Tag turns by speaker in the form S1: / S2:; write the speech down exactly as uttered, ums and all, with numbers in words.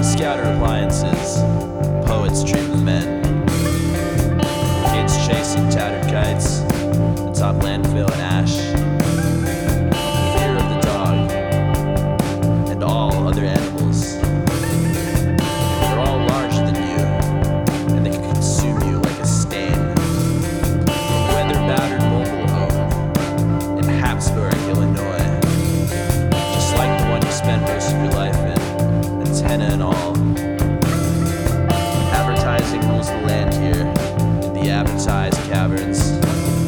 S1: Scouter appliances, poets dreaming men, kids chasing tattered kites atop landfill and ash, fear of the dog, and all other animals. They're all larger than you, and they can consume you like a stain. A weather-battered mobile home in Habsburg, Illinois, just like the one you spent most of your life in, antenna and all. Advertising rules the land here, in the advertised caverns.